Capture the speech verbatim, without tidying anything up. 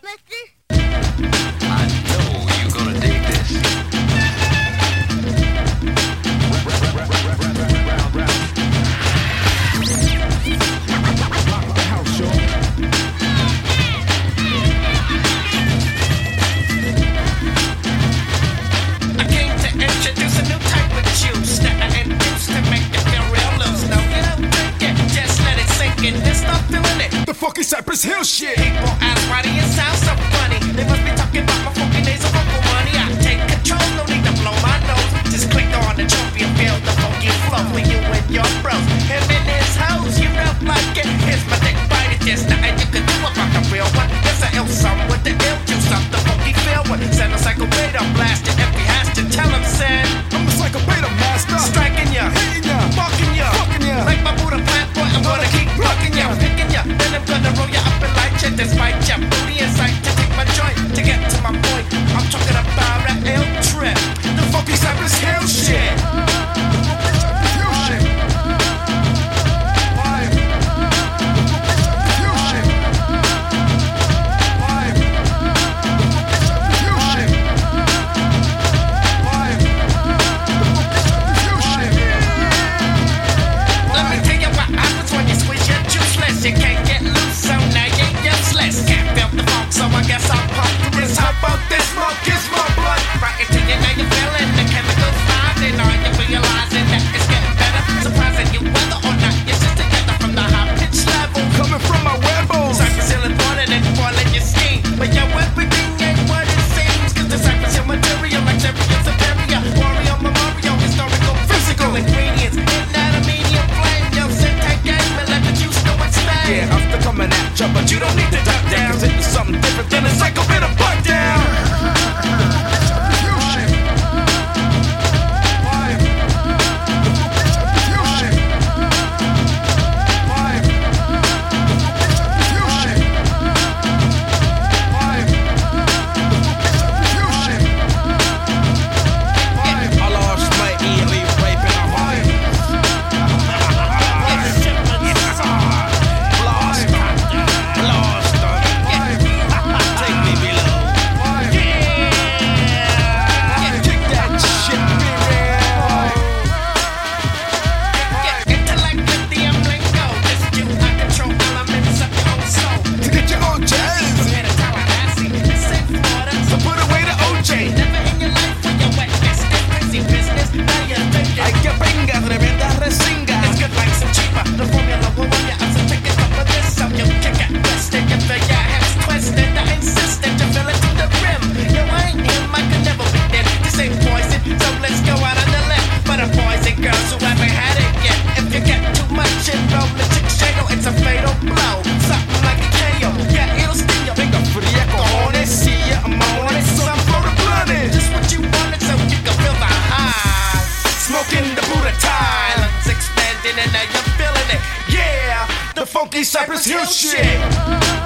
Ghostbusters? I know you're gonna dig this. Rock the house, y'all. I came to introduce a new type of juice that I induce to make you feel real loose. No, you don't drink it, just let it sink in and stop feeling it. The funky Cypress Hill shit. People ask why do you sound so funny? They must be talking about my funky nasal vocal money. I take control, no need to blow my nose. Just click on the trophy and feel the funky flow for you and your bros. Him and his hoes, you don't like it. Here's my dick bite, it. There's nothing you can do about the real one. There's an ill song with the ill juice of the funky feel one. Send a psycho beta blast it if he has to tell him, said I'm the psycho beta master. striking ya, Hitting ya, fucking ya, fucking ya. like my Buddha plant boy, I'm gonna keep rocking ya, picking ya. Then I'm gonna roll ya up and light ya, despite ya booty in sight to take my joint. To get to my point, I'm talking about that ill trip, the funky Cypress Hill shit. Let me tell you what happens when you squeeze your juiceless. You can't get loose, so now you're useless. Can't feel the funk, so I guess I'll pump this. How about this smoke is my blood? Right into you, now you're feeling the chemicals rising. Are you realizing that it's getting better? Surprising you whether or not you're just together from the high pitch level. Coming from my webos. Cypress Hill is morning and falling your scheme. But yo, everything ain't what it seems. Cause the Cypress Hill material, like Syria superior. Warrior, memorial, historical, physical ingredients. In that a medium flame, yo, sit tight game and let the juice know it's fame. Yeah, I'm still coming at ya, but you don't need to duck down. Cause it's something different than a psycho beta butt down. I lost my ear, leave rape in a heart. Lost, lost, take me below. Kick that shit, Intellect, lithium, lingo. This you, I control elements of your own soul. to get your own jazz. Prepare to Tallahassee, this ain't Florida. So put away the O J. Never in your life when you're wet, it's crazy business. Now you're thinking. Hay que venga, tremenda resinga. It's good like some cheaper. The formula will run you up, so take a cup of this. So you kick it, twist it, you feel your hips twisted. I insist that you feel it to the rim. You ain't him, I could never be in. This ain't poison, so let's go out on the limb. But the boys and girls who haven't had it yet, if you get too much involved, the chick shadow, it's a fatal blow. Something like a K O, yeah, it'll sting you. Venga fría, cojones, see ya, I'm on it. Some for the blunted. Just what you wanted, so you can feel the high. Smoking the Buddha tie. Lungs expanding and now you're feeling it. Yeah, The funky Cypress Hill shit.